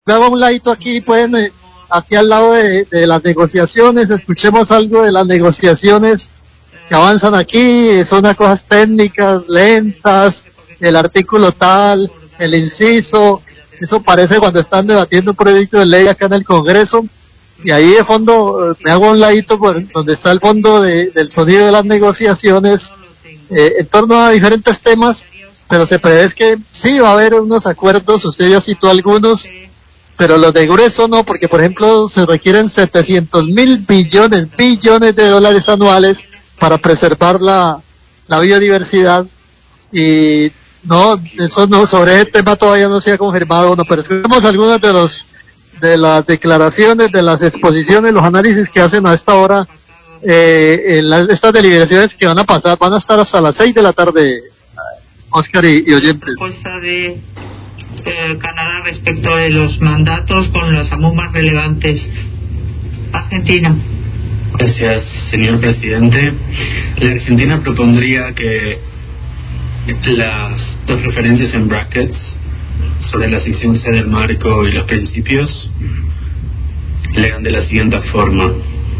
Me hago un ladito aquí, pueden, aquí al lado de las negociaciones, escuchemos algo de las negociaciones que avanzan aquí, son unas cosas técnicas, lentas, el artículo tal, el inciso, eso parece cuando están debatiendo un proyecto de ley acá en el Congreso, y ahí de fondo, me hago un ladito por donde está el fondo del sonido de las negociaciones, en torno a diferentes temas, pero se prevé que sí va a haber unos acuerdos, usted ya citó algunos, pero los de grueso no, porque por ejemplo se requieren 700.000 billones de dólares anuales para preservar la biodiversidad, y no, eso no, sobre ese tema todavía no se ha confirmado, no, pero escuchemos algunas de las declaraciones, de las exposiciones, los análisis que hacen a esta hora, estas deliberaciones que van a estar hasta las 6 de la tarde, Oscar y oyentes. Propuesta de Canadá respecto de los mandatos con los amos más relevantes. Argentina. Gracias, señor presidente. La Argentina propondría que las dos referencias en brackets sobre la sección C del marco y los principios lean de la siguiente forma: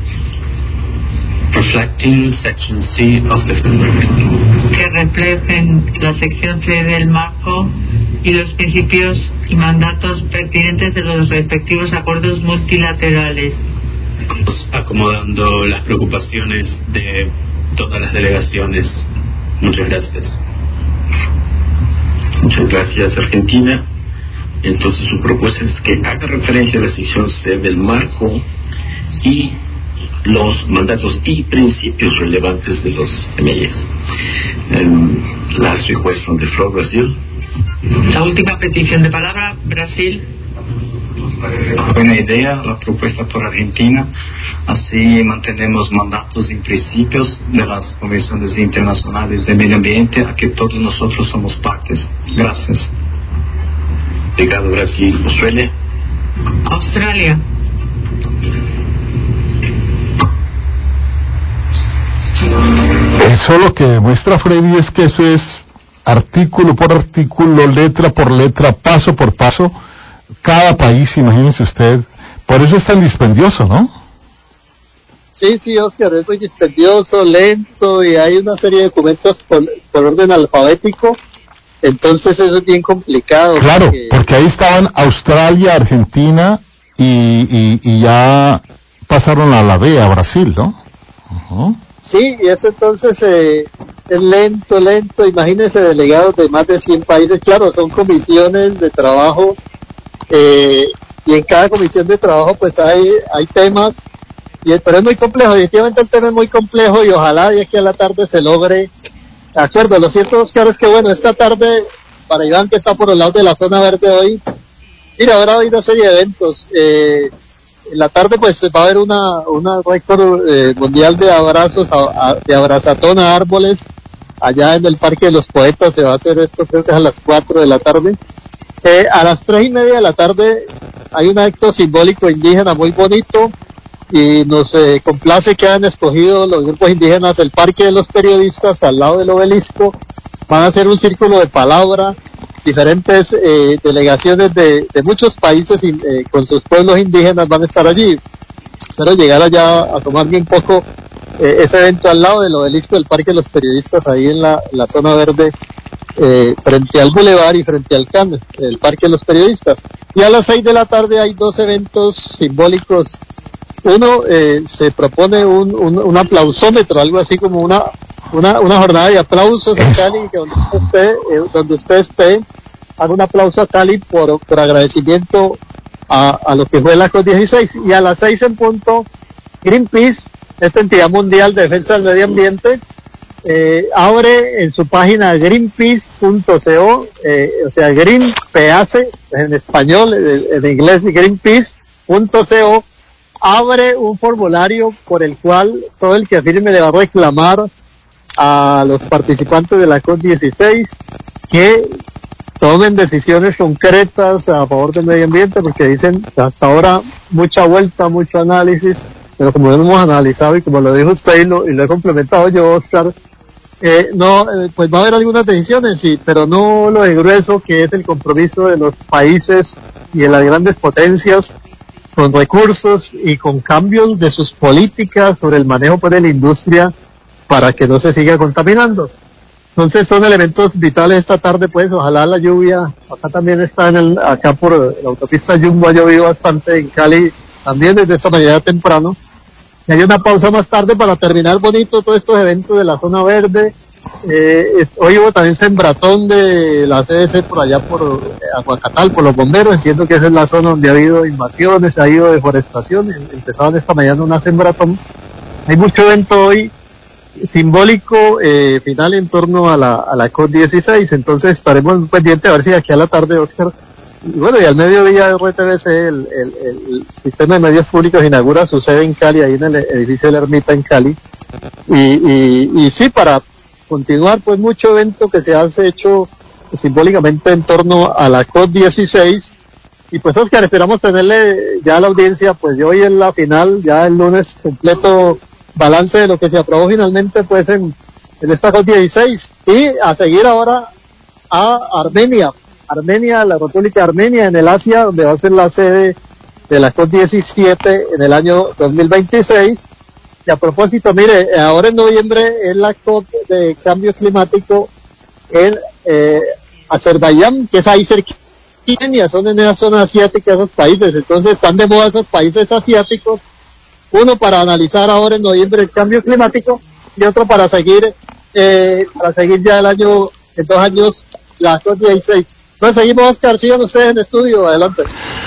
reflecting section C of the que reflejen la sección C del marco y los principios y mandatos pertinentes de los respectivos acuerdos multilaterales, acomodando las preocupaciones de todas las delegaciones. Muchas gracias. Muchas gracias, Argentina. Entonces su propuesta es que haga referencia a la sección C del marco y los mandatos y principios relevantes de los MIS. Last request from the floor, Brasil. La última petición de palabra, Brasil. Buena idea la propuesta por Argentina, así mantenemos mandatos y principios de las convenciones internacionales de medio ambiente a que todos nosotros somos partes. Gracias. Obrigado, Brasil. Australia. Australia. Eso lo que demuestra, Freddy, es que eso es artículo por artículo, letra por letra, paso por paso, cada país, imagínense usted, por eso es tan dispendioso, ¿no? Sí, Oscar, es muy dispendioso, lento, y hay una serie de documentos por orden alfabético, entonces eso es bien complicado. Claro, porque ahí estaban Australia, Argentina, y ya pasaron a la B, a Brasil, ¿no? Uh-huh. Sí, y eso entonces es lento, imagínense delegados de más de 100 países, claro, son comisiones de trabajo, y en cada comisión de trabajo pues hay temas, pero es muy complejo, definitivamente el tema es muy complejo, y ojalá de aquí a la tarde se logre acuerdo. Lo cierto, Oscar, es que bueno, esta tarde, para Iván que está por el lado de la zona verde hoy, mira, ahora hay una serie de eventos, en la tarde pues va a haber una récord mundial de abrazos, de abrazatón a árboles, allá en el Parque de los Poetas se va a hacer esto, creo que es a las 4 de la tarde. A las 3:30 de la tarde hay un acto simbólico indígena muy bonito, y nos complace que hayan escogido los grupos indígenas el Parque de los Periodistas al lado del obelisco. Van a hacer un círculo de palabra, diferentes delegaciones de muchos países con sus pueblos indígenas van a estar allí. Espero llegar allá a asomarme un poco ese evento al lado del obelisco del Parque de los Periodistas, ahí en la zona verde, frente al Boulevard y frente al CAN, el Parque de los Periodistas. Y a las 6 de la tarde hay dos eventos simbólicos. Uno, se propone un aplausómetro, algo así como una jornada de aplausos a Cali, que donde usted esté, haga un aplauso a Cali por agradecimiento a lo que fue la COP16. Y a las 6 en punto, Greenpeace, esta entidad mundial de defensa del medio ambiente, abre en su página greenpeace.co, o sea, Greenpeace en español, en inglés greenpeace.co, abre un formulario por el cual todo el que firme le va a reclamar a los participantes de la COP16 que tomen decisiones concretas a favor del medio ambiente, porque dicen hasta ahora mucha vuelta, mucho análisis, pero como lo hemos analizado y como lo dijo usted y lo he complementado yo, Oscar, Pues va a haber algunas decisiones, sí, pero no lo de grueso que es el compromiso de los países y de las grandes potencias con recursos y con cambios de sus políticas sobre el manejo de la industria para que no se siga contaminando. Entonces son elementos vitales esta tarde, pues ojalá la lluvia, acá también está acá por la autopista Jumbo ha llovido bastante, en Cali también desde esta mañana temprano. Y hay una pausa más tarde para terminar bonito todos estos eventos de la zona verde. Hoy hubo también sembratón de la CBC por allá por Aguacatal, por los bomberos. Entiendo que esa es la zona donde ha habido invasiones, ha habido deforestación. Empezaban esta mañana una sembratón. Hay mucho evento hoy simbólico final en torno a la COP16. Entonces estaremos pendientes a ver si de aquí a la tarde, Oscar. Y bueno, y al mediodía RTBC, el sistema de medios públicos inaugura su sede en Cali, ahí en el edificio de la Ermita en Cali. Y sí, para continuar, pues mucho evento que se hace hecho simbólicamente en torno a la COP16. Y pues Oscar, esperamos tenerle ya a la audiencia, pues de hoy en la final, ya el lunes, completo balance de lo que se aprobó finalmente pues en esta COP16. Y a seguir ahora a Armenia, la República de Armenia en el Asia, donde va a ser la sede de la COP17 en el año 2026. Y a propósito, mire, ahora en noviembre es la COP de cambio climático en Azerbaiyán, que es ahí cerquita, son en esa zona asiática esos países. Entonces están de moda esos países asiáticos, uno para analizar ahora en noviembre el cambio climático y otro para seguir ya en 2 años la COP16. Pues seguimos, Oscar, sigan ustedes en estudio, adelante.